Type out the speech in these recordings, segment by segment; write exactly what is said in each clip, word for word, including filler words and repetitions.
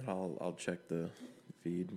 I'll I'll check the feed.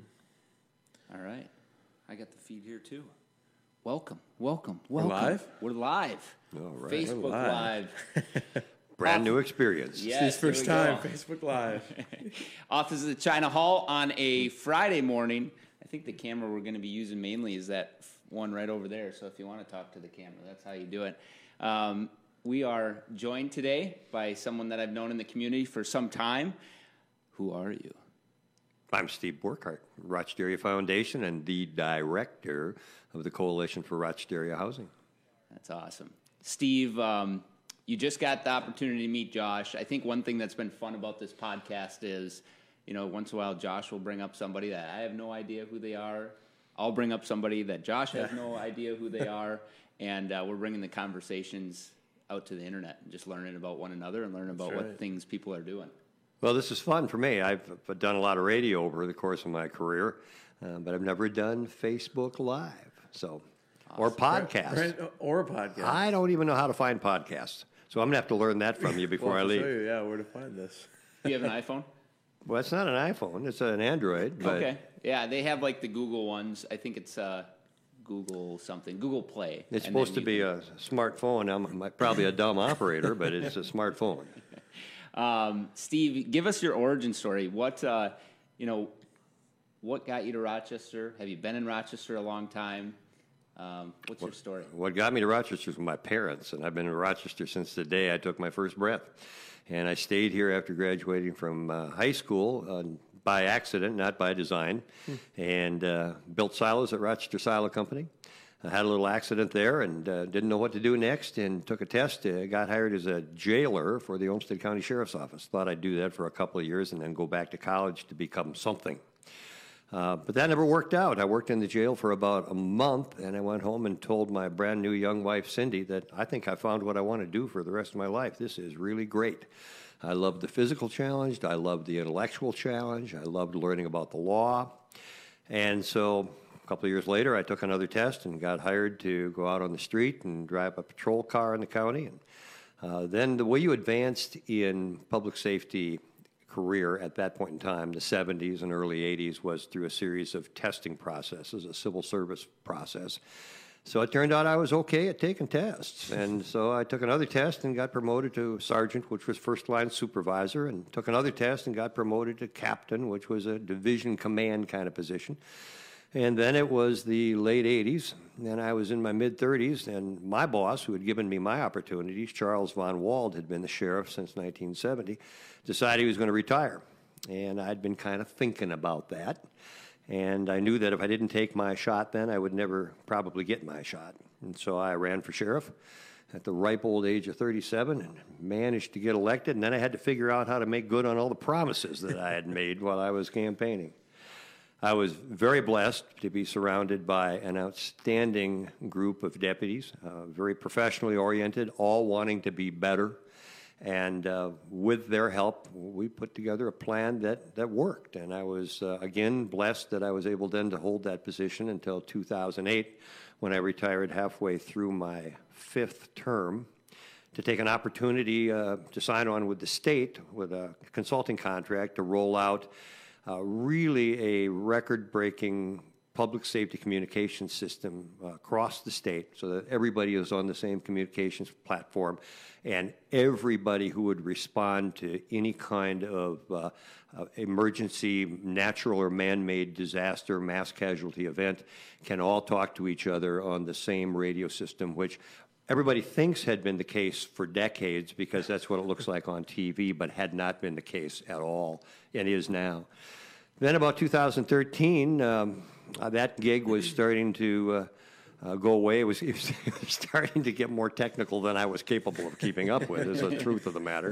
All right. I got the feed here too. Welcome, welcome, welcome. We're live? We're live. All right. Facebook We're live. live. Brand new experience. Yes, Steve's first here we time go. Facebook Live. Office of the China Hall on a Friday morning. I think the camera we're going to be using mainly is that one right over there. So if you want to talk to the camera, that's how you do it. Um, we are joined today by someone that I've known in the community for some time. Who are you? I'm Steve Burkhart, Rochester Area Foundation, and the director of the Coalition for Rochester Area Housing. That's awesome. Steve, um, you just got the opportunity to meet Josh. I think one thing that's been fun about this podcast is, you know, once in a while Josh will bring up somebody that I have no idea who they are. I'll bring up somebody that Josh has no idea who they are, and uh, we're bringing the conversations out to the internet and just learning about one another and learning about That's what right. things people are doing. Well, this is fun for me. I've I've done a lot of radio over the course of my career, uh, but I've never done Facebook Live, so or podcasts. Right, or a podcast. I don't even know how to find podcasts, so I'm gonna have to learn that from you before Well, I I'll leave. show you, yeah, where to find this. Do you have an iPhone? Well, it's not an iPhone; it's an Android. But Okay. Yeah, they have like the Google ones. I think it's uh, Google something, Google Play. It's And supposed then to you be a smartphone. I'm I'm probably a dumb operator, but it's a smartphone. Um, Steve, give us your origin story. What, uh, you know, what got you to Rochester? Have you been in Rochester a long time? Um, what's your story? What got me to Rochester was my parents, and I've been in Rochester since the day I took my first breath. And I stayed here after graduating from uh, high school uh, by accident, not by design, and uh, built silos at Rochester Silo Company. I had a little accident there and uh, didn't know what to do next, and took a test. Uh, got hired as a jailer for the Olmsted County Sheriff's Office. Thought I'd do that for a couple of years and then go back to college to become something. Uh, but that never worked out. I worked in the jail for about a month, and I went home and told my brand new young wife, Cindy, that I think I found what I want to do for the rest of my life. This is really great. I loved the physical challenge. I loved the intellectual challenge. I loved learning about the law. And so a couple of years later, I took another test and got hired to go out on the street and drive a patrol car in the county. And uh, then the way you advanced in public safety career at that point in time, the seventies and early eighties, was through a series of testing processes, a civil service process. So it turned out I was okay at taking tests. And so I took another test and got promoted to sergeant, which was first line supervisor, and took another test and got promoted to captain, which was a division command kind of position. And then it was the late eighties, and I was in my mid-thirties, and my boss, who had given me my opportunities, Charles Von Wald, had been the sheriff since nineteen seventy, decided he was going to retire. And I'd been kind of thinking about that, and I knew that if I didn't take my shot then, I would never probably get my shot. And so I ran for sheriff at the ripe old age of thirty-seven and managed to get elected, and then I had to figure out how to make good on all the promises that I had made while I was campaigning. I was very blessed to be surrounded by an outstanding group of deputies, uh, very professionally oriented, all wanting to be better. And uh, with their help, we put together a plan that, that worked. And I was, uh, again, blessed that I was able then to hold that position until two thousand eight, when I retired halfway through my fifth term, to take an opportunity uh, to sign on with the state with a consulting contract to roll out Uh, really a record-breaking public safety communication system uh, across the state so that everybody is on the same communications platform, and everybody who would respond to any kind of uh, uh, emergency, natural or man-made disaster, mass casualty event can all talk to each other on the same radio system, which everybody thinks had been the case for decades because that's what it looks like on T V, but had not been the case at all, and is now. Then about two thousand thirteen, um, uh, that gig was starting to uh, uh, go away. It was, it was starting to get more technical than I was capable of keeping up with, is the truth of the matter.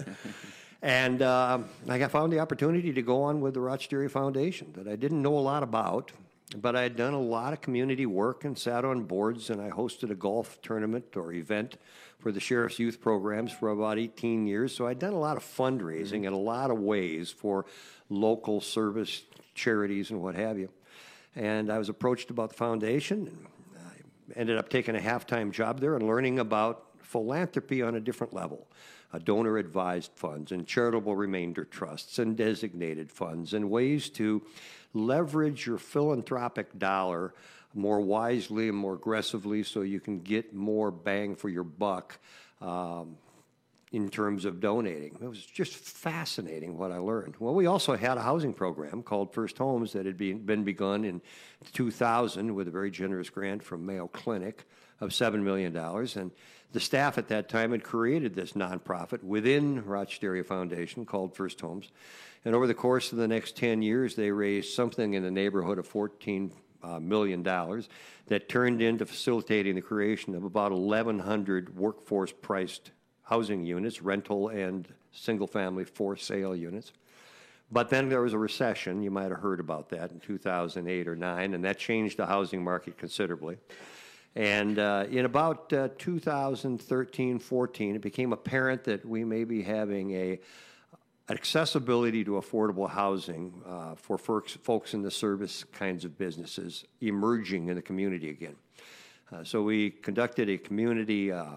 And uh, I got, found the opportunity to go on with the Rochester Area Foundation that I didn't know a lot about, but I had done a lot of community work and sat on boards, and I hosted a golf tournament or event for the Sheriff's Youth Programs for about eighteen years. So I'd done a lot of fundraising in a lot of ways for local service charities and what have you. And I was approached about the foundation, and I ended up taking a half-time job there and learning about philanthropy on a different level. uh, donor-advised funds and charitable remainder trusts and designated funds and ways to leverage your philanthropic dollar more wisely and more aggressively so you can get more bang for your buck um, in terms of donating. It was just fascinating what I learned. Well, we also had a housing program called First Homes that had been, been begun in two thousand with a very generous grant from Mayo Clinic of seven million dollars. And the staff at that time had created this nonprofit within Rochester Area Foundation called First Homes. And over the course of the next ten years, they raised something in the neighborhood of fourteen uh, million dollars that turned into facilitating the creation of about eleven hundred workforce-priced housing units, rental and single-family for-sale units. But then there was a recession. You might have heard about that in two thousand eight or nine, and that changed the housing market considerably. And uh, in about uh, two thousand thirteen, fourteen, it became apparent that we may be having a accessibility to affordable housing uh, for folks, folks in the service kinds of businesses emerging in the community again. Uh, so we conducted a community uh,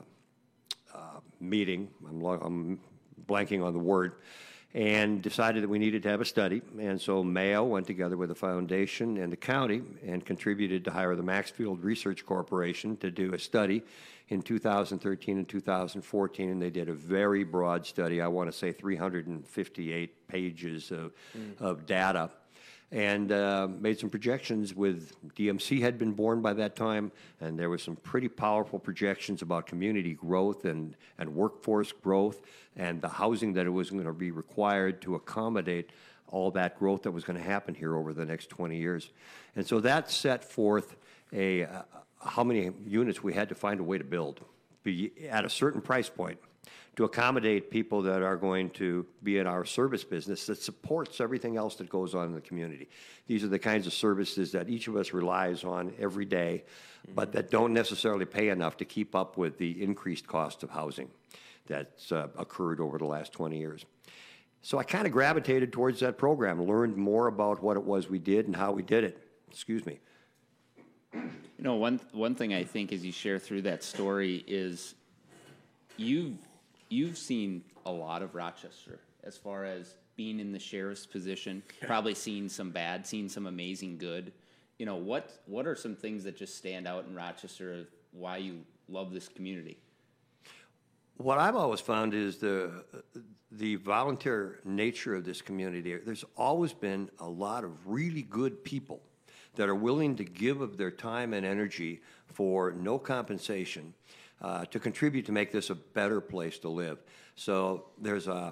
uh, meeting, I'm, I'm blanking on the word, and decided that we needed to have a study. And so Mayo went together with the foundation and the county and contributed to hire the Maxfield Research Corporation to do a study in two thousand thirteen and two thousand fourteen, and they did a very broad study. I want to say three hundred fifty-eight pages of, mm. of data, and uh, made some projections with D M C had been born by that time, and there was some pretty powerful projections about community growth and, and workforce growth and the housing that it was going to be required to accommodate all that growth that was going to happen here over the next twenty years. And so that set forth a, uh, how many units we had to find a way to build be at a certain price point to accommodate people that are going to be in our service business that supports everything else that goes on in the community. These are the kinds of services that each of us relies on every day, mm-hmm. but that don't necessarily pay enough to keep up with the increased cost of housing that's uh, occurred over the last twenty years. So I kind of gravitated towards that program, learned more about what it was we did and how we did it. Excuse me. You know, one one thing I think as you share through that story is you've you've seen a lot of Rochester as far as being in the sheriff's position, probably seen some bad, seen some amazing good. You know, what what are some things that just stand out in Rochester of why you love this community? What I've always found is the the volunteer nature of this community. There's always been a lot of really good people that are willing to give of their time and energy for no compensation uh, to contribute to make this a better place to live. So there's a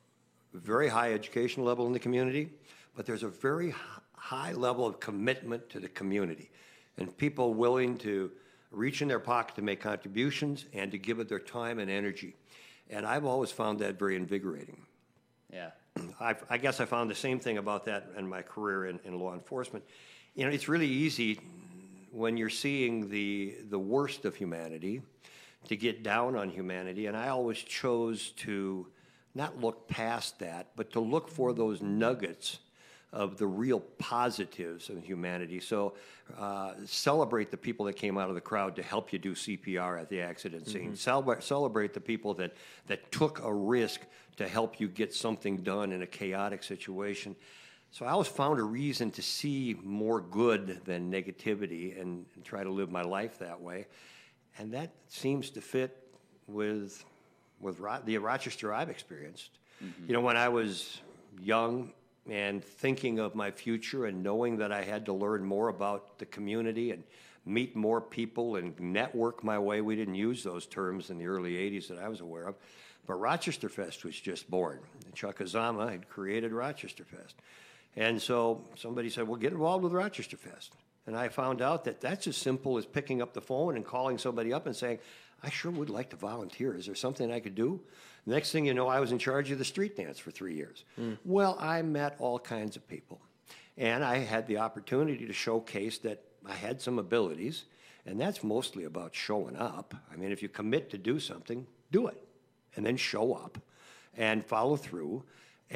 very high education level in the community, but there's a very high level of commitment to the community and people willing to reach in their pocket to make contributions and to give of their time and energy. And I've always found that very invigorating. Yeah. I've, I guess I found the same thing about that in my career in, in law enforcement. You know, it's really easy when you're seeing the the worst of humanity to get down on humanity, and I always chose to not look past that, but to look for those nuggets of the real positives of humanity. So uh, celebrate the people that came out of the crowd to help you do C P R at the accident scene. Mm-hmm. Celebrate, celebrate the people that, that took a risk to help you get something done in a chaotic situation. So I always found a reason to see more good than negativity and, and try to live my life that way. And that seems to fit with, with Ro- the Rochester I've experienced. Mm-hmm. You know, when I was young and thinking of my future and knowing that I had to learn more about the community and meet more people and network my way, we didn't use those terms in the early eighties that I was aware of, but Rochester Fest was just born. Chuck Azama had created Rochester Fest. And so somebody said, well, get involved with Rochester Fest. And I found out that that's as simple as picking up the phone and calling somebody up and saying, I sure would like to volunteer. Is there something I could do? The next thing you know, I was in charge of the street dance for three years. Mm. Well, I met all kinds of people. And I had the opportunity to showcase that I had some abilities. And that's mostly about showing up. I mean, if you commit to do something, do it. And then show up and follow through.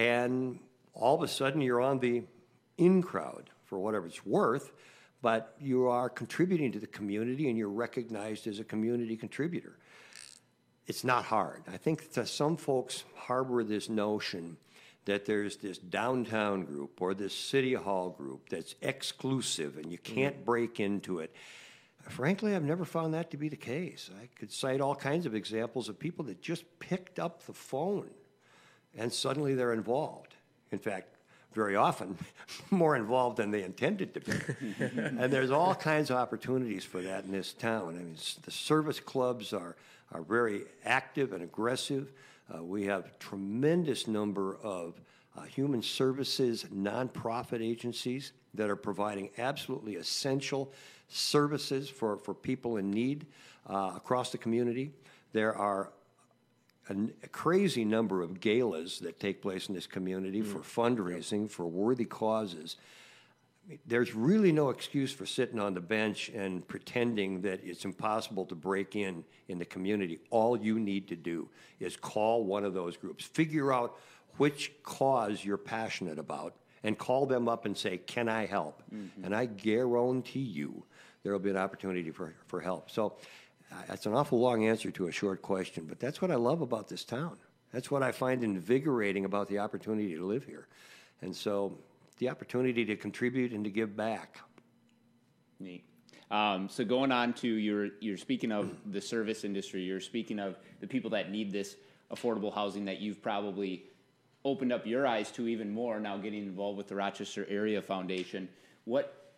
And all of a sudden, you're on the in crowd for whatever it's worth, but you are contributing to the community and you're recognized as a community contributor. it's not hard. I think that some folks harbor this notion that there's this downtown group or this city hall group that's exclusive and you can't mm. break into it. Frankly, I've never found that to be the case. I could cite all kinds of examples of people that just picked up the phone and suddenly they're involved. In fact, very often more involved than they intended to be. And there's all kinds of opportunities for that in this town. I mean, the service clubs are, are very active and aggressive. Uh, we have a tremendous number of uh, human services nonprofit agencies that are providing absolutely essential services for, for people in need uh, across the community. There are a, a crazy number of galas that take place in this community mm. for fundraising, for worthy causes. I mean, there's really no excuse for sitting on the bench and pretending that it's impossible to break in in the community. All you need to do is call one of those groups, figure out which cause you're passionate about, and call them up and say, can I help? Mm-hmm. And I guarantee you there will be an opportunity for, for help. So uh, that's an awful long answer to a short question, but that's what I love about this town. That's what I find invigorating about the opportunity to live here. And so the opportunity to contribute and to give back. Neat. Um, so going on to your, you're speaking of the service industry, you're speaking of the people that need this affordable housing that you've probably opened up your eyes to even more now getting involved with the Rochester Area Foundation. What,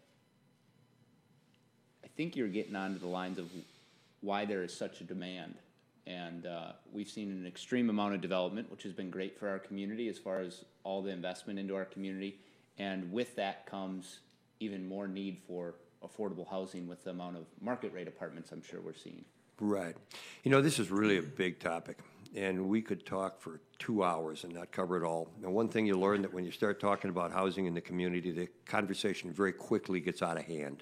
I think you're getting onto the lines of why there is such a demand. And uh, we've seen an extreme amount of development, which has been great for our community as far as all the investment into our community. And with that comes even more need for affordable housing with the amount of market rate apartments I'm sure we're seeing. Right. You know, this is really a big topic, and we could talk for two hours and not cover it all. Now, one thing you learn that when you start talking about housing in the community, the conversation very quickly gets out of hand.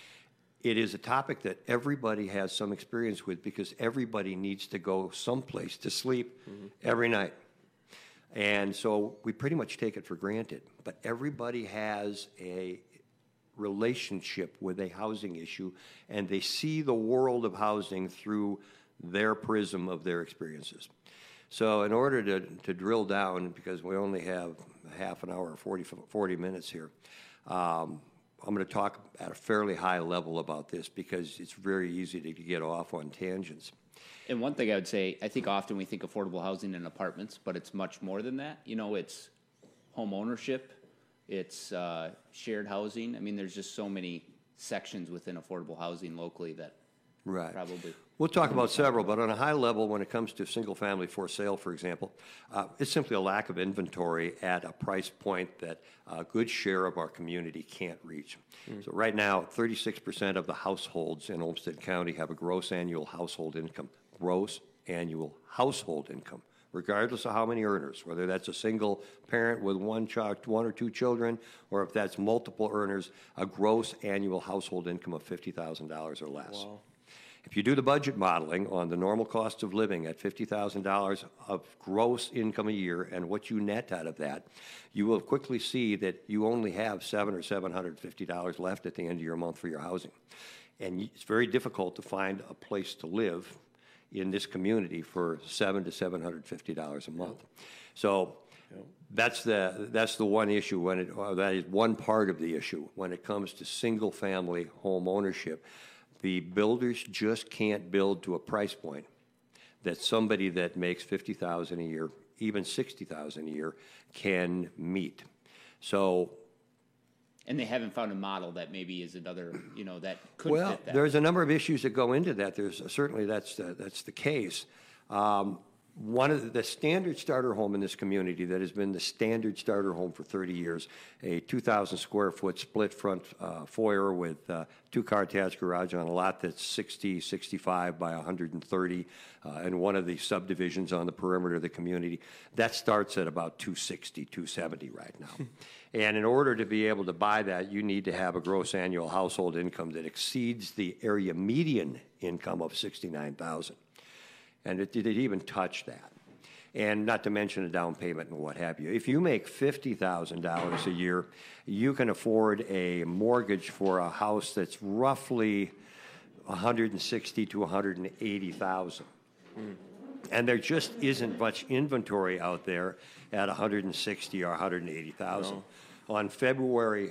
It is a topic that everybody has some experience with because everybody needs to go someplace to sleep mm-hmm. every night. And so we pretty much take it for granted. But everybody has a relationship with a housing issue, and they see the world of housing through their prism of their experiences. So in order to, to drill down, because we only have half an hour or forty, forty minutes here, um, I'm going to talk at a fairly high level about this because it's very easy to get off on tangents. And one thing I would say, I think often we think affordable housing and apartments, but it's much more than that. You know, it's home ownership, it's uh, shared housing. I mean, there's just so many sections within affordable housing locally that right. probably... We'll talk about several, but on a high level, when it comes to single-family for sale, for example, uh, it's simply a lack of inventory at a price point that a good share of our community can't reach. Mm. So right now, thirty-six percent of the households in Olmsted County have a gross annual household income, gross annual household income, regardless of how many earners, whether that's a single parent with one child, one or two children, or if that's multiple earners, a gross annual household income of fifty thousand dollars or less. Wow. If you do the budget modeling on the normal cost of living at fifty thousand dollars of gross income a year and what you net out of that, you will quickly see that you only have seven or seven hundred fifty dollars left at the end of your month for your housing. And it's very difficult to find a place to live in this community for seven to seven hundred fifty dollars a month. So that's the that's the one issue when it or that is one part of the issue when it comes to single family home ownership. The builders just can't build to a price point that somebody that makes fifty thousand dollars a year, even sixty thousand dollars a year, can meet. So, and they haven't found a model that maybe is another, you know, that could well, fit that. There's a number of issues that go into that. There's certainly that's the, that's the case. Um, One of the, the standard starter home in this community that has been the standard starter home for thirty years, a two thousand square foot split front uh, foyer with uh, two car attached garage on a lot that's sixty, sixty-five by one hundred thirty uh, in one of the subdivisions on the perimeter of the community. That starts at about two sixty, two seventy right now. And in order to be able to buy that, you need to have a gross annual household income that exceeds the area median income of sixty-nine thousand dollars. And it did even touch that. And not to mention a down payment and what have you. If you make fifty thousand dollars a year, you can afford a mortgage for a house that's roughly one hundred sixty thousand to one hundred eighty thousand dollars. Mm. And there just isn't much inventory out there at one hundred sixty or one hundred eighty thousand. No. On February,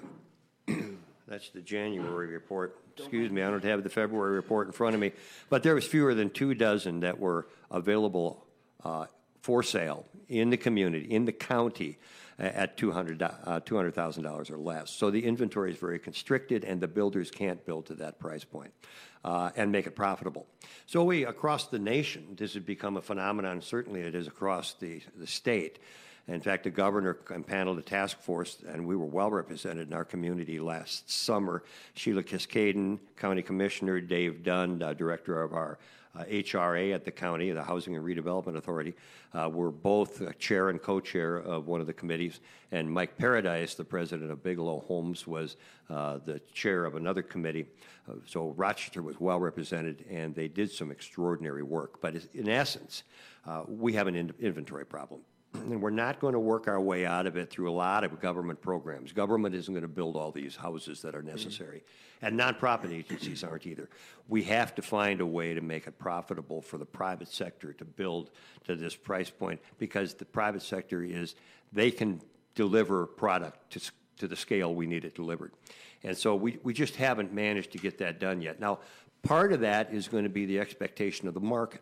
that's the January report. Excuse me, I don't have the February report in front of me, but there was fewer than two dozen that were available uh, for sale in the community, in the county, at two hundred thousand dollars or less. So the inventory is very constricted, and the builders can't build to that price point uh, and make it profitable. So we, across the nation, this has become a phenomenon. Certainly it is across the, the state. In fact, the governor impaneled a task force, and we were well represented in our community last summer. Sheila Cascaden, County Commissioner, Dave Dunn, uh, Director of our uh, H R A at the county, the Housing and Redevelopment Authority, uh, were both uh, chair and co-chair of one of the committees. And Mike Paradise, the president of Bigelow Homes, was uh, the chair of another committee. Uh, so Rochester was well represented, and they did some extraordinary work. But in essence, uh, we have an in- inventory problem. And we're not going to work our way out of it through a lot of government programs. Government isn't going to build all these houses that are necessary. Mm-hmm. And nonprofit agencies aren't either. We have to find a way to make it profitable for the private sector to build to this price point, because the private sector is, they can deliver product to, to the scale we need it delivered. And so we, we just haven't managed to get that done yet. Now, part of that is going to be the expectation of the market.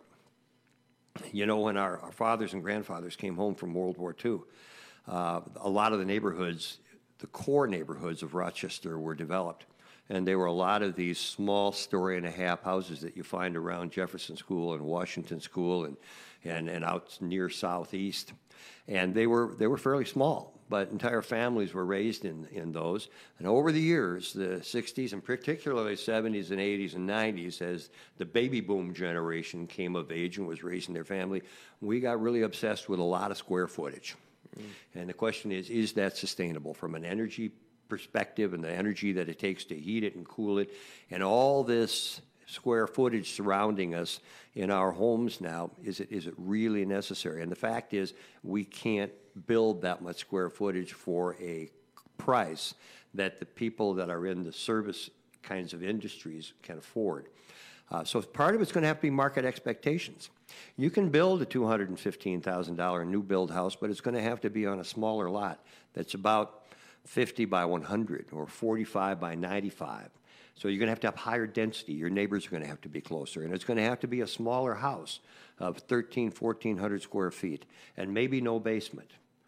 You know, when our, our fathers and grandfathers came home from World War Two, uh, a lot of the neighborhoods, the core neighborhoods of Rochester were developed. And there were a lot of these small story and a half houses that you find around Jefferson School and Washington School and, and, and out near Southeast. And they were, they were fairly small, but entire families were raised in, in those. And over the years, the sixties and particularly seventies and eighties and nineties, as the baby boom generation came of age and was raising their family, we got really obsessed with a lot of square footage. Mm. And the question is, is that sustainable from an energy perspective and the energy that it takes to heat it and cool it, and all this square footage surrounding us in our homes now, is it is it really necessary? And the fact is, we can't build that much square footage for a price that the people that are in the service kinds of industries can afford. Uh, so part of it's going to have to be market expectations. You can build a two hundred fifteen thousand dollars new build house, but it's going to have to be on a smaller lot that's about fifty by one hundred or forty-five by ninety-five. So you're going to have to have higher density. Your neighbors are going to have to be closer. And it's going to have to be a smaller house of thirteen, fourteen hundred square feet, and maybe no basement.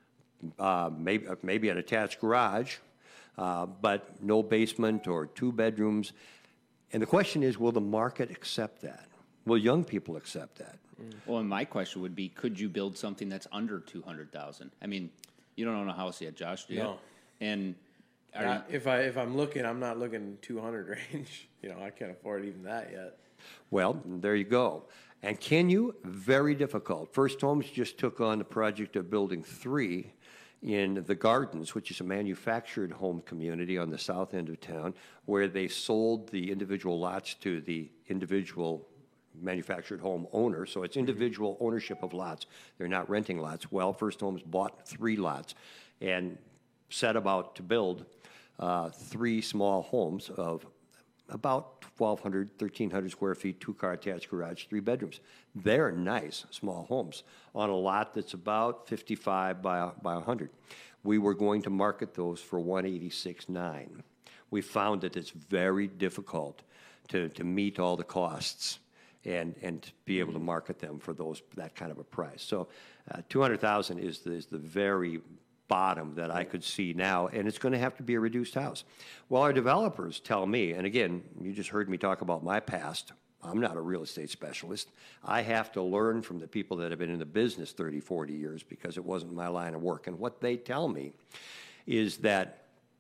Uh, maybe, maybe an attached garage, uh, but no basement or two bedrooms. And the question is, will the market accept that? Will young people accept that? Well, and my question would be, could you build something that's under two hundred thousand? I mean, you don't own a house yet, Josh, do you? No. And are Not, you, if I if I'm looking, I'm not looking two hundred range. You know, I can't afford even that yet. Well, there you go. And can you? Very difficult. First Homes just took on the project of building three in the Gardens, which is a manufactured home community on the south end of town, where they sold the individual lots to the individual manufactured home owner. So it's individual ownership of lots. They're not renting lots. Well, First Homes bought three lots and set about to build uh, three small homes of about twelve hundred, thirteen hundred square feet, two-car attached garage, three bedrooms. They're nice, small homes on a lot that's about fifty-five by, by one hundred. We were going to market those for one eighty-six nine. We found that it's very difficult to, to meet all the costs and, and to be able to market them for those that kind of a price. So uh, two hundred thousand is the, is the very bottom that I could see now, and it's going to have to be a reduced house. Well, our developers tell me, and again, you just heard me talk about my past. I'm not a real estate specialist. I have to learn from the people that have been in the business thirty, forty years, because it wasn't my line of work. And what they tell me is that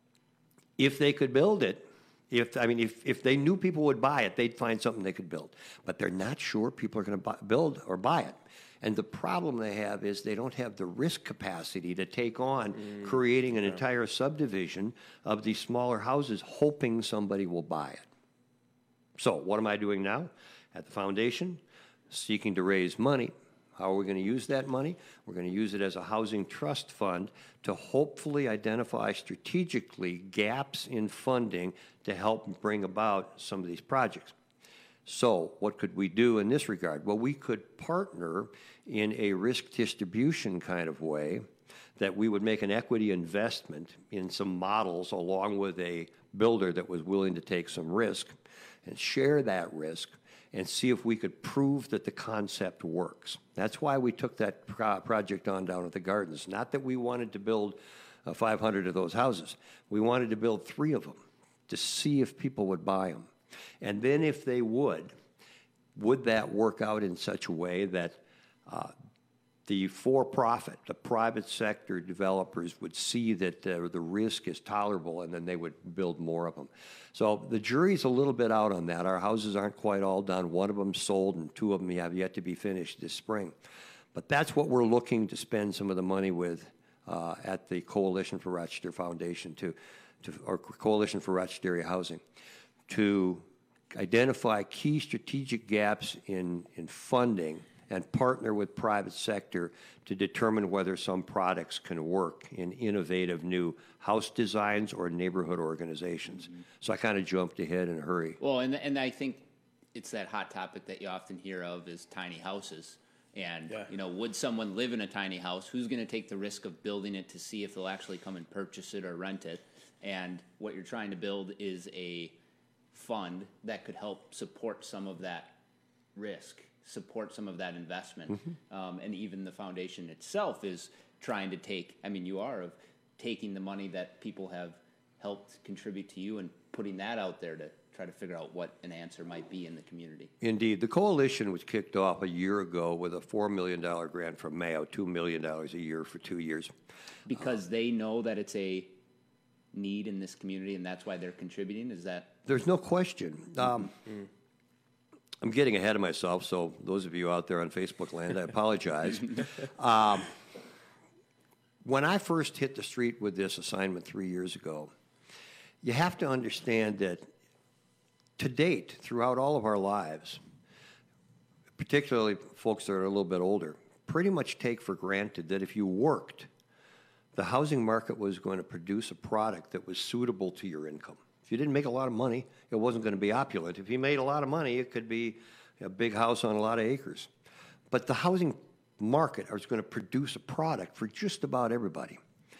if they could build it, if I mean, if, if they knew people would buy it, they'd find something they could build. But they're not sure people are going to build or buy it. And the problem they have is they don't have the risk capacity to take on mm, creating an yeah. entire subdivision of these smaller houses, hoping somebody will buy it. So what am I doing now? At the foundation, seeking to raise money. How are we going to use that money? We're going to use it as a housing trust fund to hopefully identify strategically gaps in funding to help bring about some of these projects. So what could we do in this regard? Well, we could partner in a risk distribution kind of way, that we would make an equity investment in some models along with a builder that was willing to take some risk and share that risk and see if we could prove that the concept works. That's why we took that pro- project on down at the Gardens. Not that we wanted to build uh, five hundred of those houses. We wanted to build three of them to see if people would buy them. And then if they would, would that work out in such a way that uh, the for-profit, the private sector developers would see that uh, the risk is tolerable, and then they would build more of them. So the jury's a little bit out on that. Our houses aren't quite all done. One of them sold, and two of them have yet to be finished this spring. But that's what we're looking to spend some of the money with uh, at the Coalition for Rochester Foundation, to, to, or Coalition for Rochester Area Housing, to identify key strategic gaps in, in funding and partner with private sector to determine whether some products can work in innovative new house designs or neighborhood organizations. Mm-hmm. So I kind of jumped ahead in a hurry. Well, and and I think it's that hot topic that you often hear of is tiny houses. And, yeah. you know, would someone live in a tiny house? Who's going to take the risk of building it to see if they'll actually come and purchase it or rent it? And what you're trying to build is a fund that could help support some of that risk, support some of that investment. Mm-hmm. Um, and even the foundation itself is trying to take, I mean, you are of taking the money that people have helped contribute to you and putting that out there to try to figure out what an answer might be in the community. Indeed. The coalition was kicked off a year ago with a four million dollars grant from Mayo, two million dollars a year for two years. Because uh, they know that it's a need in this community, and that's why they're contributing? Is that? There's no question. Um, mm-hmm. I'm getting ahead of myself, so those of you out there on Facebook land, I apologize. um, when I first hit the street with this assignment three years ago, you have to understand that to date, throughout all of our lives, particularly folks that are a little bit older, pretty much take for granted that if you worked, the housing market was going to produce a product that was suitable to your income. If you didn't make a lot of money, it wasn't going to be opulent. If you made a lot of money, it could be a big house on a lot of acres. But the housing market is going to produce a product for just about everybody.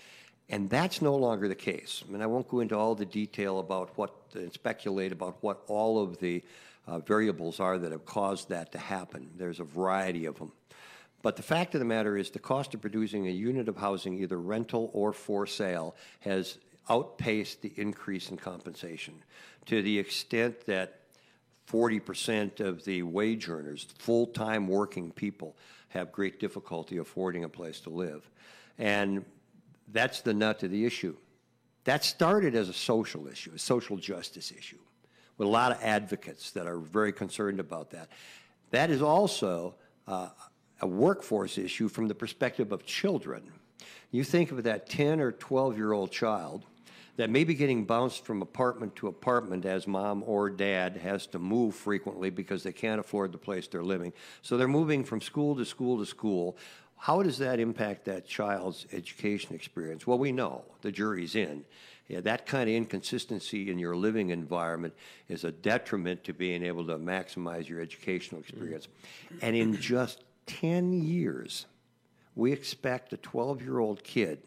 And that's no longer the case. I mean, I won't go into all the detail about what, and speculate about what all of the uh, variables are that have caused that to happen. There's a variety of them. But the fact of the matter is the cost of producing a unit of housing, either rental or for sale, has outpaced the increase in compensation to the extent that forty percent of the wage earners, full-time working people, have great difficulty affording a place to live. And that's the nut of the issue. That started as a social issue, a social justice issue, with a lot of advocates that are very concerned about that. That is also uh, a workforce issue from the perspective of children. You think of that ten or twelve-year-old child that may be getting bounced from apartment to apartment as mom or dad has to move frequently because they can't afford the place they're living. So they're moving from school to school to school. How does that impact that child's education experience? Well, we know, the jury's in. Yeah, that kind of inconsistency in your living environment is a detriment to being able to maximize your educational experience. Mm-hmm. And in just ten years, we expect a twelve-year-old kid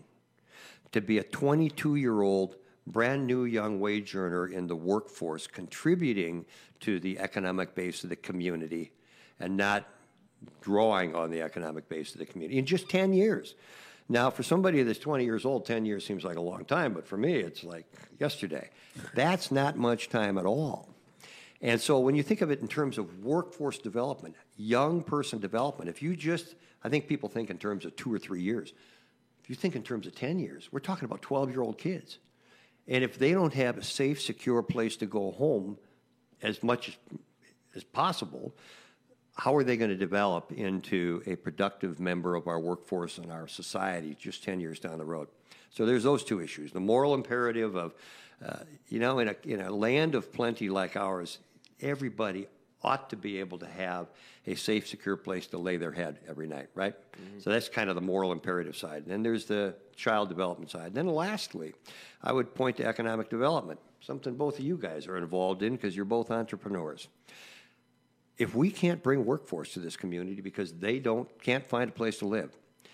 to be a twenty-two-year-old brand new young wage earner in the workforce, contributing to the economic base of the community and not drawing on the economic base of the community in just ten years. Now, for somebody that's twenty years old, ten years seems like a long time, but for me, it's like yesterday. That's not much time at all. And so when you think of it in terms of workforce development, young person development, if you just, I think people think in terms of two or three years. If you think in terms of ten years, we're talking about twelve-year-old kids. And if they don't have a safe, secure place to go home as much as, as possible, how are they going to develop into a productive member of our workforce and our society just ten years down the road? So there's those two issues. The moral imperative of, uh, you know, in a, in a land of plenty like ours, everybody ought to be able to have a safe, secure place to lay their head every night, right? Mm-hmm. So that's kind of the moral imperative side. And then there's the child development side. And then lastly, I would point to economic development, something both of you guys are involved in because you're both entrepreneurs. if we can't bring workforce to this community because they don't can't find a place to live,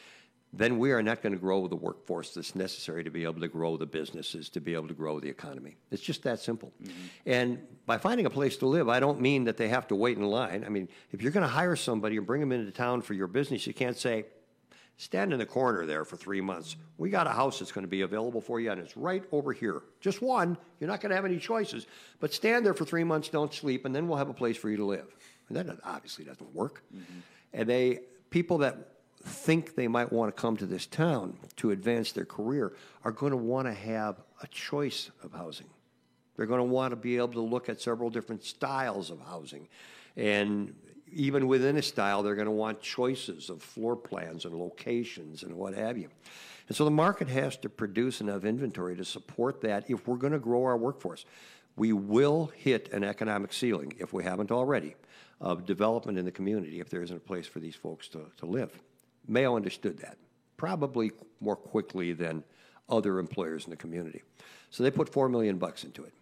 then we are not going to grow the workforce that's necessary to be able to grow the businesses, to be able to grow the economy. It's just that simple. Mm-hmm. And by finding a place to live, I don't mean that they have to wait in line. I mean, if you're going to hire somebody and bring them into town for your business, you can't say, stand in the corner there for three months. We got a house that's going to be available for you, and it's right over here. Just one. You're not going to have any choices. But stand there for three months, don't sleep, and then we'll have a place for you to live. And that obviously doesn't work. Mm-hmm. And they people that think they might want to come to this town to advance their career are going to want to have a choice of housing. They're going to want to be able to look at several different styles of housing. And even within a style, they're going to want choices of floor plans and locations and what have you. And so the market has to produce enough inventory to support that if we're going to grow our workforce. We will hit an economic ceiling, if we haven't already, of development in the community if there isn't a place for these folks to, to live. Mayo understood that, probably more quickly than other employers in the community. So they put four million bucks into it.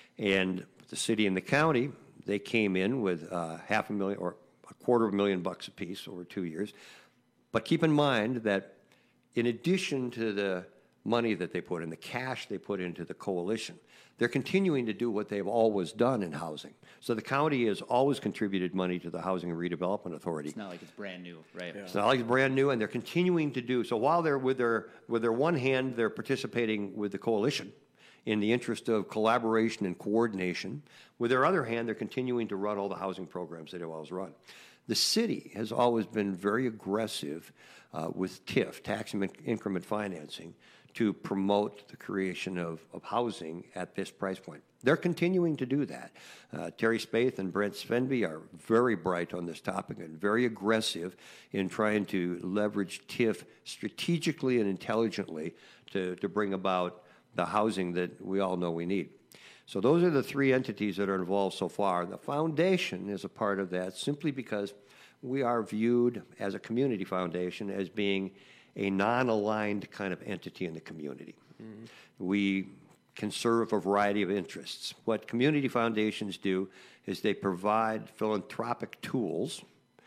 And the city and the county, they came in with uh, half a million or a quarter of a million bucks apiece over two years. But keep in mind that in addition to the money that they put in, the cash they put into the coalition, they're continuing to do what they've always done in housing. So the county has always contributed money to the Housing and Redevelopment Authority. It's not like it's brand new, right? Yeah. It's not like it's brand new, and they're continuing to do. So while they're with their with their one hand, they're participating with the coalition in the interest of collaboration and coordination. With their other hand, they're continuing to run all the housing programs that they've always run. The city has always been very aggressive uh, with T I F, tax increment financing, to promote the creation of, of housing at this price point. They're continuing to do that. Uh, Terry Spaeth and Brent Svenby are very bright on this topic and very aggressive in trying to leverage T I F strategically and intelligently to, to bring about the housing that we all know we need. So those are the three entities that are involved so far. The foundation is a part of that simply because we are viewed as a community foundation as being a non-aligned kind of entity in the community. Mm-hmm. We can serve a variety of interests. What community foundations do is they provide philanthropic tools,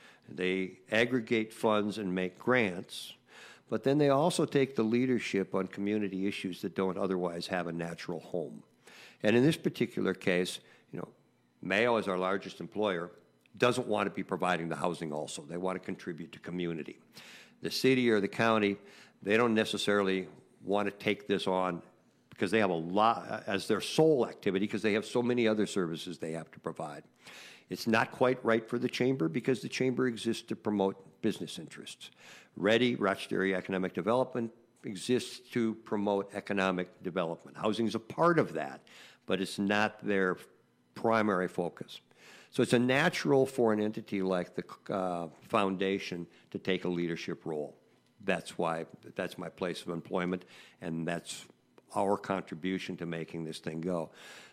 they aggregate funds and make grants, but then they also take the leadership on community issues that don't otherwise have a natural home. And in this particular case, you know, Mayo, as our largest employer, doesn't want to be providing the housing also. They want to contribute to community. The city or the county, they don't necessarily want to take this on because they have a lot as their sole activity because they have so many other services they have to provide. It's not quite right for the chamber because the chamber exists to promote business interests. READY, Rochester Area Economic Development, exists to promote economic development. Housing is a part of that, but it's not their primary focus. So it's a natural for an entity like the uh, foundation to take a leadership role. That's why, that's my place of employment, and that's our contribution to making this thing go.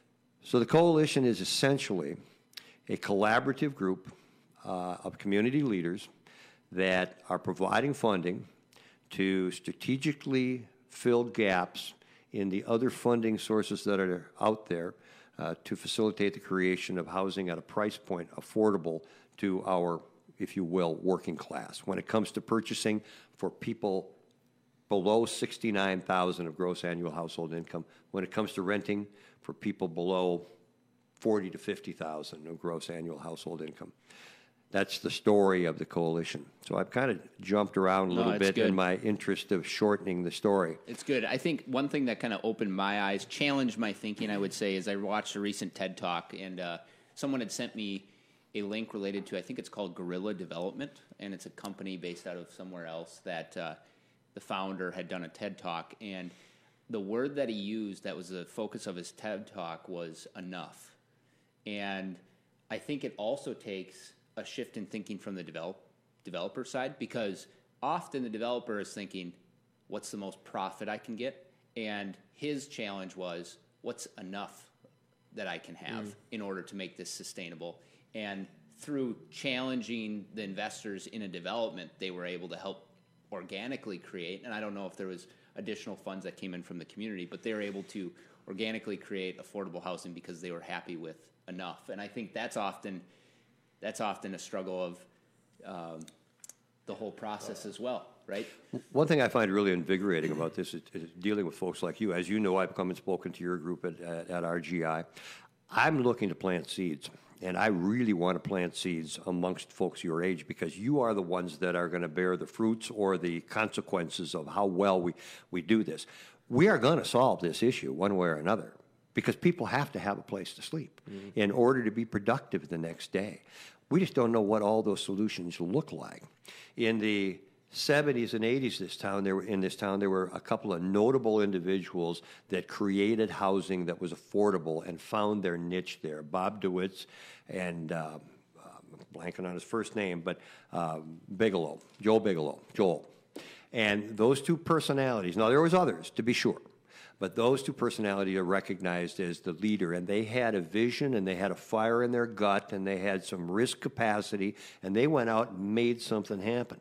So the coalition is essentially a collaborative group uh, of community leaders that are providing funding to strategically fill gaps in the other funding sources that are out there Uh, to facilitate the creation of housing at a price point affordable to our, if you will, working class. When it comes to purchasing for people below sixty-nine thousand dollars of gross annual household income, when it comes to renting for people below forty to fifty thousand dollars of gross annual household income. That's the story of the coalition. So I've kind of jumped around a little no, bit good. in my interest of shortening the story. It's good. I think one thing that kind of opened my eyes, challenged my thinking, I would say, is I watched a recent TED Talk, and uh, someone had sent me a link related to, I think it's called Guerrilla Development, and it's a company based out of somewhere else that uh, the founder had done a TED Talk, and the word that he used that was the focus of his TED Talk was enough. And I think it also takes a shift in thinking from the develop, developer side, because often the developer is thinking, what's the most profit I can get? And his challenge was, what's enough that I can have mm. in order to make this sustainable? And through challenging the investors in a development, they were able to help organically create, and I don't know if there was additional funds that came in from the community, but they were able to organically create affordable housing because they were happy with enough. And I think that's often that's often a struggle of um, the whole process as well, right? One thing I find really invigorating about this is, is dealing with folks like you. As you know, I've come and spoken to your group at, at, at R G I. I'm looking to plant seeds, and I really want to plant seeds amongst folks your age because you are the ones that are going to bear the fruits or the consequences of how well we, we do this. We are going to solve this issue one way or another because people have to have a place to sleep mm-hmm. in order to be productive the next day. We just don't know what all those solutions look like. In the seventies and eighties, this town there were in this town there were a couple of notable individuals that created housing that was affordable and found their niche there. Bob DeWitz and uh, I'm blanking on his first name, but uh, Bigelow, Joel Bigelow, Joel, and those two personalities. Now there was others, to be sure. But those two personalities are recognized as the leader, and they had a vision, and they had a fire in their gut, and they had some risk capacity, and they went out and made something happen.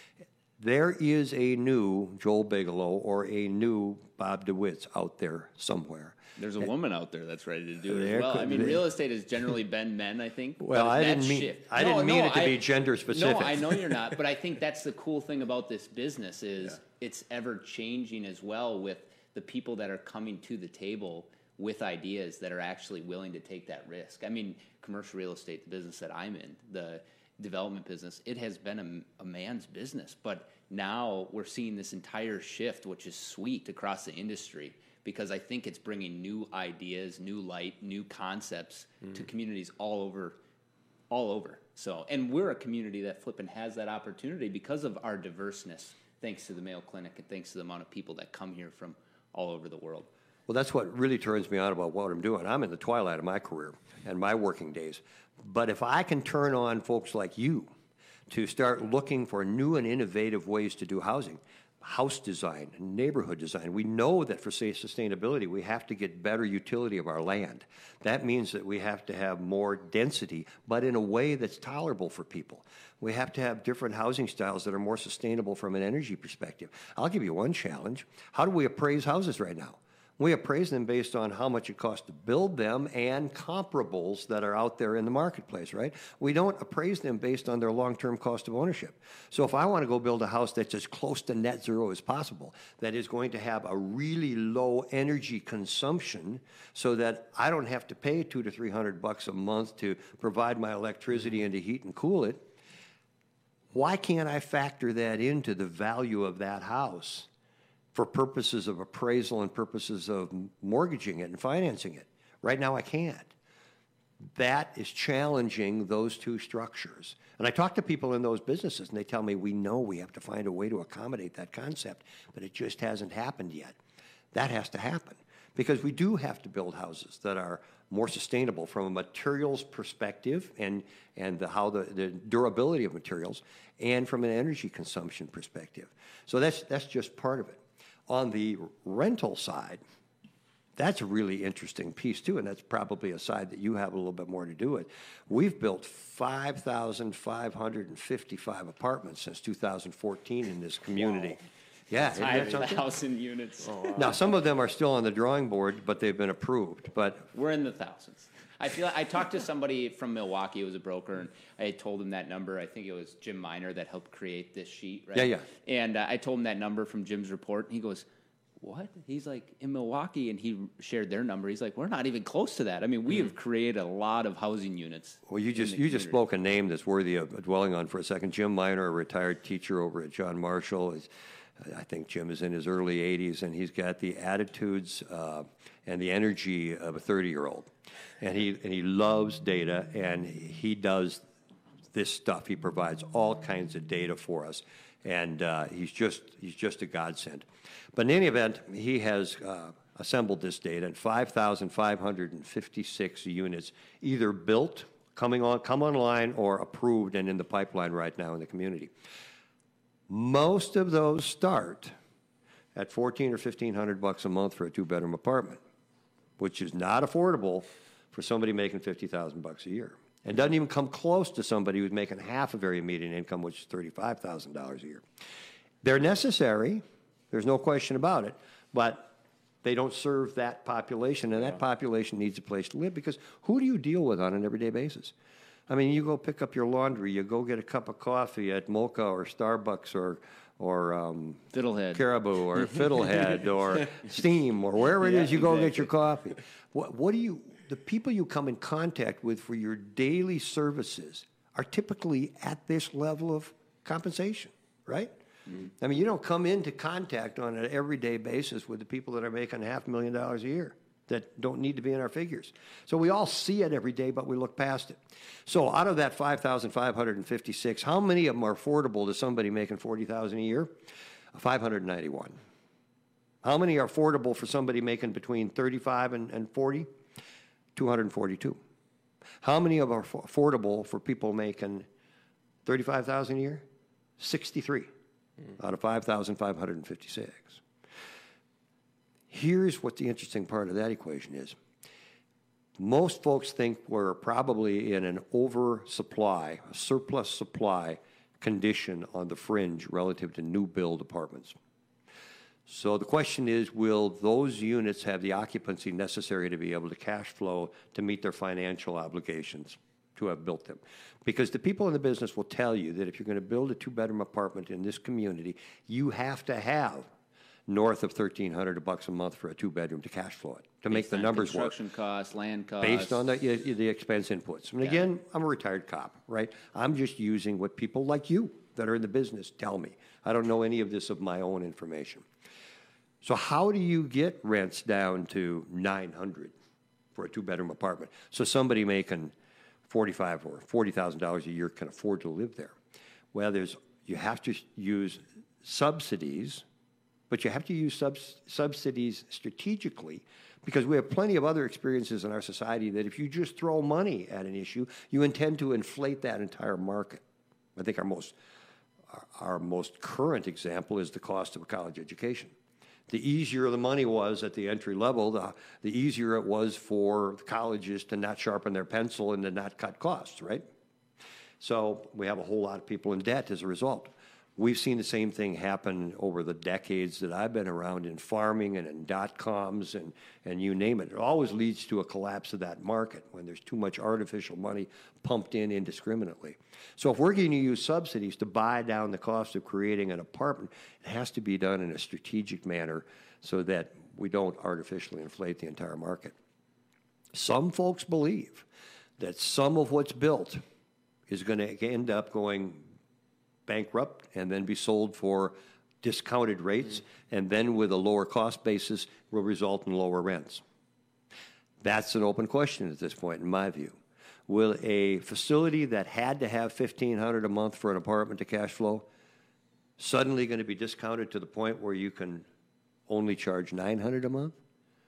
There is a new Joel Bigelow or a new Bob DeWitz out there somewhere. There's a woman out there that's ready to do it There as well. could I mean, be. real estate has generally been men, I think. Well, but I that didn't mean shift- I No, didn't mean no, it to I- be gender specific. No, I know you're not, but I think that's the cool thing about this business is Yeah. it's ever changing as well with the people that are coming to the table with ideas that are actually willing to take that risk. I mean, commercial real estate, the business that I'm in, the development business, it has been a, a man's business, but now we're seeing this entire shift, which is sweet across the industry, because I think it's bringing new ideas, new light, new concepts mm. to communities all over, all over. So, and we're a community that flippin' has that opportunity because of our diverseness, thanks to the Mayo Clinic and thanks to the amount of people that come here from all over the world. Well, that's what really turns me on about what I'm doing. I'm in the twilight of my career and my working days. But if I can turn on folks like you to start looking for new and innovative ways to do housing, house design, neighborhood design, we know that for, say, sustainability, we have to get better utility of our land. That means that we have to have more density, but in a way that's tolerable for people. We have to have different housing styles that are more sustainable from an energy perspective. I'll give you one challenge. How do we appraise houses right now? We appraise them based on how much it costs to build them and comparables that are out there in the marketplace, right? We don't appraise them based on their long-term cost of ownership. So if I want to go build a house that's as close to net zero as possible, that is going to have a really low energy consumption so that I don't have to pay two to three hundred bucks a month to provide my electricity and to heat and cool it, why can't I factor that into the value of that house for purposes of appraisal and purposes of mortgaging it and financing it? Right now I can't. That is challenging those two structures. And I talk to people in those businesses and they tell me, we know we have to find a way to accommodate that concept, but it just hasn't happened yet. That has to happen because we do have to build houses that are more sustainable from a materials perspective and, and the, how the, the durability of materials and from an energy consumption perspective. So that's, that's just part of it. On the rental side, that's a really interesting piece too, and that's probably a side that you have a little bit more to do with. We've built five thousand five hundred fifty-five apartments since two thousand fourteen in this community. Wow. Yeah, isn't that something? Thousand units. Oh, wow. Now, some of them are still on the drawing board, but they've been approved. But We're in the thousands. I feel I talked to somebody from Milwaukee who was a broker, and I told him that number. I think it was Jim Miner that helped create this sheet, right? Yeah, yeah. And uh, I told him that number from Jim's report, and he goes, what? He's like, in Milwaukee, and he shared their number. He's like, we're not even close to that. I mean, we have created a lot of housing units. Well, you just in you the just community. spoke a name that's worthy of dwelling on for a second. Jim Miner, a retired teacher over at John Marshall, is, I think Jim is in his early eighties, and he's got the attitudes uh, and the energy of a thirty-year-old. And he and he loves data, and he does this stuff. He provides all kinds of data for us, and uh, he's just he's just a godsend. But in any event, he has uh, assembled this data, and five thousand five hundred fifty-six units either built, coming on, come online, or approved and in the pipeline right now in the community. Most of those start at fourteen or fifteen hundred bucks a month for a two-bedroom apartment, which is not affordable for somebody making fifty thousand bucks a year. It doesn't even come close to somebody who's making half of area median income, which is thirty-five thousand dollars a year. They're necessary, there's no question about it, but they don't serve that population, and that population needs a place to live because who do you deal with on an everyday basis? I mean, you go pick up your laundry, you go get a cup of coffee at Mocha or Starbucks or or um, Fiddlehead. Caribou or Fiddlehead or Steam or wherever it Yeah, is you go exactly. get your coffee. What, what do you, the people you come in contact with for your daily services are typically at this level of compensation, right? Mm-hmm. I mean, you don't come into contact on an everyday basis with the people that are making half a million dollars a year that don't need to be in our figures. So we all see it every day, but we look past it. So out of that five thousand five hundred fifty-six, how many of them are affordable to somebody making forty thousand dollars a year? five hundred ninety-one. How many are affordable for somebody making between thirty-five and, and forty? two hundred forty-two. How many of them are affordable for people making thirty-five thousand dollars a year? sixty-three mm. out of five thousand five hundred fifty-six. Here's what the interesting part of that equation is. Most folks think we're probably in an oversupply, a surplus supply condition on the fringe relative to new build apartments. So the question is, will those units have the occupancy necessary to be able to cash flow to meet their financial obligations to have built them? Because the people in the business will tell you that if you're going to build a two-bedroom apartment in this community, you have to have north of thirteen hundred bucks a month for a two-bedroom to cash flow it, to make Based the on numbers work. Construction costs, land costs. Based on the, the expense inputs. And Yeah. again, I'm a retired cop, right? I'm just using what people like you that are in the business tell me. I don't know any of this of my own information. So how do you get rents down to nine hundred for a two-bedroom apartment so somebody making forty-five or forty thousand dollars a year can afford to live there? Well, there's you have to use subsidies, but you have to use subs subsidies strategically, because we have plenty of other experiences in our society that if you just throw money at an issue, you intend to inflate that entire market. I think our most, our, our most current example is the cost of a college education. The easier the money was at the entry level, the, the easier it was for the colleges to not sharpen their pencil and to not cut costs, right? So we have a whole lot of people in debt as a result. We've seen the same thing happen over the decades that I've been around in farming and in dot-coms and, and you name it. It always leads to a collapse of that market when there's too much artificial money pumped in indiscriminately. So if we're going to use subsidies to buy down the cost of creating an apartment, it has to be done in a strategic manner so that we don't artificially inflate the entire market. Some folks believe that some of what's built is going to end up going bankrupt and then be sold for discounted rates, mm-hmm. and then with a lower cost basis will result in lower rents. That's an open question at this point, in my view. Will a facility that had to have fifteen hundred dollars a month for an apartment to cash flow suddenly going to be discounted to the point where you can only charge nine hundred dollars a month?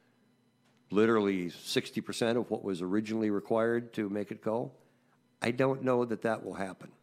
Literally sixty percent of what was originally required to make it go? I don't know that that will happen.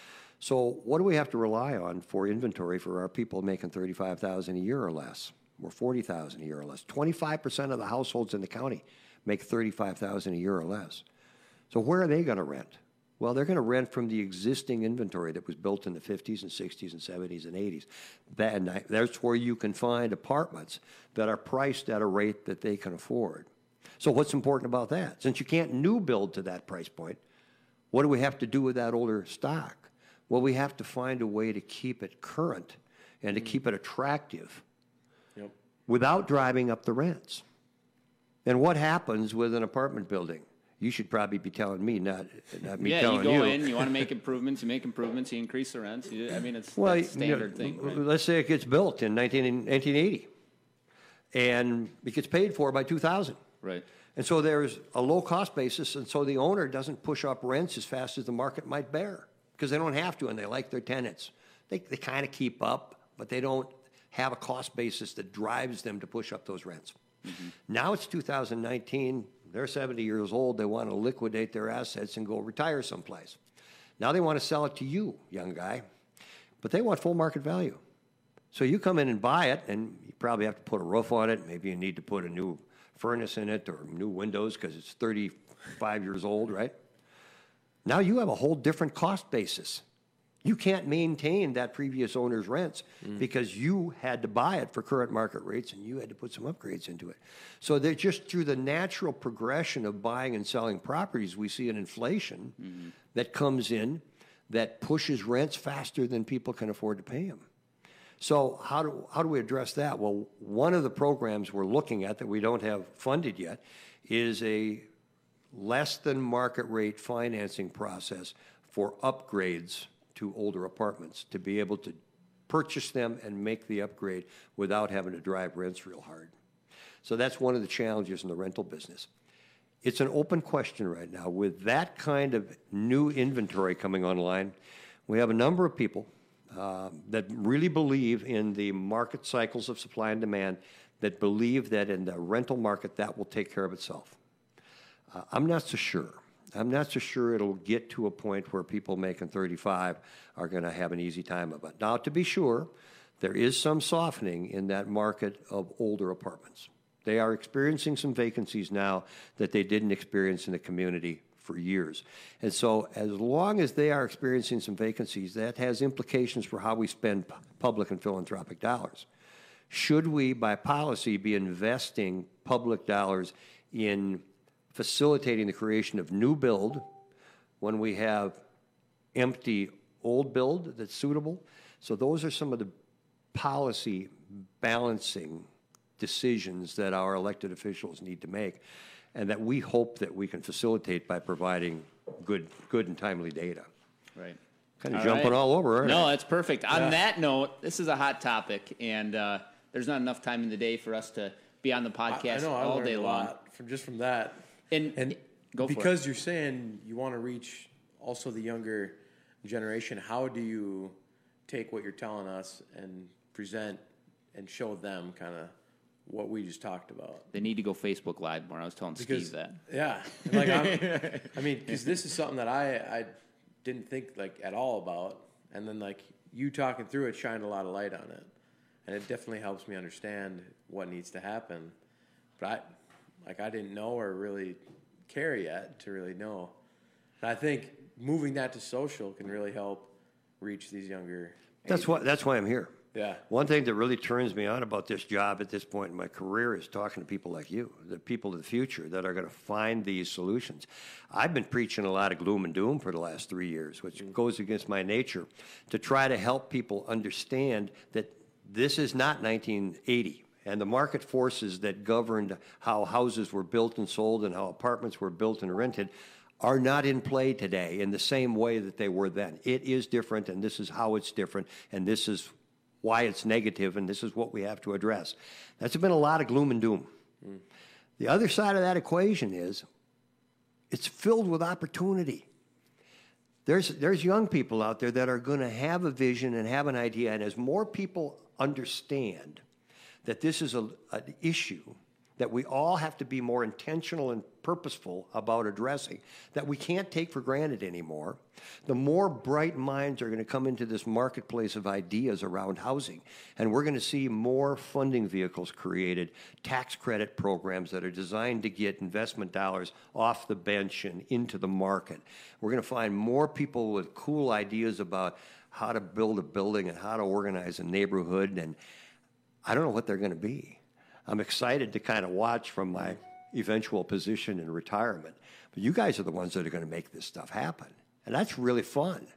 So what do we have to rely on for inventory for our people making thirty-five thousand dollars a year or less, or forty thousand dollars a year or less? twenty-five percent of the households in the county make thirty-five thousand dollars a year or less. So where are they going to rent? Well, they're going to rent from the existing inventory that was built in the fifties and sixties and seventies and eighties. That, and that's where you can find apartments that are priced at a rate that they can afford. So what's important about that? Since you can't new build to that price point, what do we have to do with that older stock? Well, we have to find a way to keep it current and to mm-hmm. keep it attractive yep. without driving up the rents. And what happens with an apartment building? You should probably be telling me, not, not me yeah, telling you. Yeah, you go in, you want to make improvements, you make improvements, you increase the rents. You, I mean, it's well, a standard you know, thing. Right? Let's say it gets built in nineteen eighty, and it gets paid for by two thousand. Right. And so there's a low-cost basis, and so the owner doesn't push up rents as fast as the market might bear, because they don't have to, and they like their tenants. They, they kind of keep up, but they don't have a cost basis that drives them to push up those rents. Mm-hmm. Now it's two thousand nineteen. They're seventy years old. They want to liquidate their assets and go retire someplace. Now they want to sell it to you, young guy, but they want full market value. So you come in and buy it, and you probably have to put a roof on it. Maybe you need to put a new furnace in it or new windows because it's thirty-five years old, right? Now you have a whole different cost basis. You can't maintain that previous owner's rents mm. because you had to buy it for current market rates and you had to put some upgrades into it. So they're just through the natural progression of buying and selling properties, we see an inflation mm-hmm. that comes in that pushes rents faster than people can afford to pay them. So how do, how do we address that? Well, one of the programs we're looking at that we don't have funded yet is a less than market rate financing process for upgrades to older apartments, to be able to purchase them and make the upgrade without having to drive rents real hard. So that's one of the challenges in the rental business. It's an open question right now. With that kind of new inventory coming online, we have a number of people uh, that really believe in the market cycles of supply and demand, that believe that in the rental market that will take care of itself. Uh, I'm not so sure. I'm not so sure it'll get to a point where people making thirty-five are going to have an easy time of it. Now, to be sure, there is some softening in that market of older apartments. They are experiencing some vacancies now that they didn't experience in the community for years. And so as long as they are experiencing some vacancies, that has implications for how we spend public and philanthropic dollars. Should we, by policy, be investing public dollars in facilitating the creation of new build when we have empty old build that's suitable? So those are some of the policy balancing decisions that our elected officials need to make, and that we hope that we can facilitate by providing good good and timely data. Right. Kind of all jumping right. all over, aren't no, I? that's perfect. On yeah. that note, this is a hot topic, and uh, there's not enough time in the day for us to be on the podcast I, I know, all I day a long. Lot from just from that. And, and go because for it. You're saying you want to reach also the younger generation, how do you take what you're telling us and present and show them kind of what we just talked about? They need to go Facebook Live more. I was telling because, Steve that. Yeah. Like I'm, I mean, because this is something that I, I didn't think like at all about. And then like you talking through it shined a lot of light on it. And it definitely helps me understand what needs to happen. But I, like I didn't know or really care yet to really know. And I think moving that to social can really help reach these younger That's ages. why, that's why I'm here. Yeah. One thing that really turns me on about this job at this point in my career is talking to people like you, the people of the future that are going to find these solutions. I've been preaching a lot of gloom and doom for the last three years, which mm-hmm. goes against my nature, to try to help people understand that this is not nineteen eighty. And the market forces that governed how houses were built and sold and how apartments were built and rented are not in play today in the same way that they were then. It is different, and this is how it's different, and this is why it's negative, and this is what we have to address. That's been a lot of gloom and doom. Mm. The other side of that equation is it's filled with opportunity. There's, there's young people out there that are going to have a vision and have an idea, and as more people understand that this is a, an issue that we all have to be more intentional and purposeful about addressing, that we can't take for granted anymore, the more bright minds are going to come into this marketplace of ideas around housing. And we're going to see more funding vehicles created, tax credit programs that are designed to get investment dollars off the bench and into the market. We're going to find more people with cool ideas about how to build a building and how to organize a neighborhood, and I don't know what they're going to be. I'm excited to kind of watch from my eventual position in retirement. But you guys are the ones that are going to make this stuff happen. And that's really fun.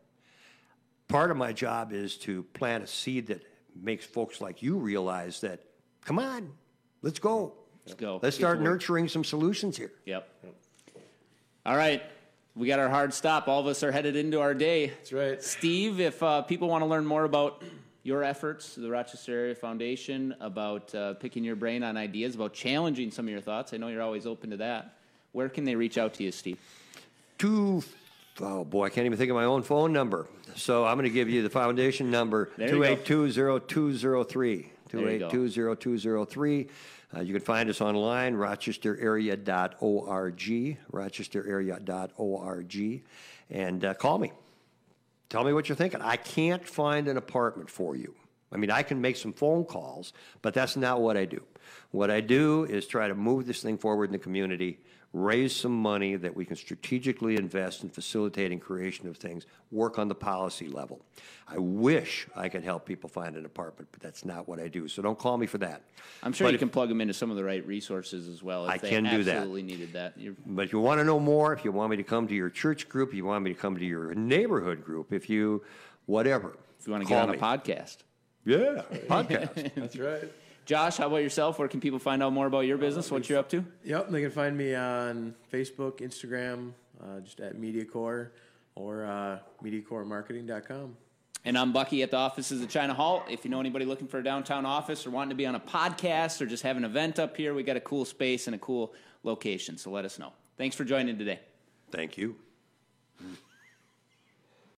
Part of my job is to plant a seed that makes folks like you realize that, come on, let's go. Let's go. Let's start nurturing some solutions here. Yep. yep. All right. We got our hard stop. All of us are headed into our day. That's right. Steve, if uh, people want to learn more about your efforts, the Rochester Area Foundation, about uh, picking your brain on ideas, about challenging some of your thoughts. I know you're always open to that. Where can they reach out to you, Steve? Two, oh boy, I can't even think of my own phone number. So I'm going to give you the foundation number, two eight two, zero two zero three. two eight two, zero two zero three. Uh, you can find us online, rochester area dot org, rochester area dot org, and uh, call me. Tell me what you're thinking. I can't find an apartment for you. I mean, I can make some phone calls, but that's not what I do. What I do is try to move this thing forward in the community, raise some money that we can strategically invest in facilitating creation of things, work on the policy level. I wish I could help people find an apartment, but that's not what I do. So don't call me for that. I'm sure but you if, can plug them into some of the right resources as well if I they can do that. absolutely needed that. You're, But if you want to know more, if you want me to come to your church group, if you want me to come to your neighborhood group, if you, whatever. if you want to call get on me. a podcast. Yeah, podcast. That's right. Josh, how about yourself? Where can people find out more about your business, what you're up to? Yep, they can find me on Facebook, Instagram, uh, just at MediaCore, or uh, MediaCore Marketing dot com. And I'm Bucky at the offices at China Hall. If you know anybody looking for a downtown office or wanting to be on a podcast or just have an event up here, we got a cool space and a cool location, so let us know. Thanks for joining today. Thank you.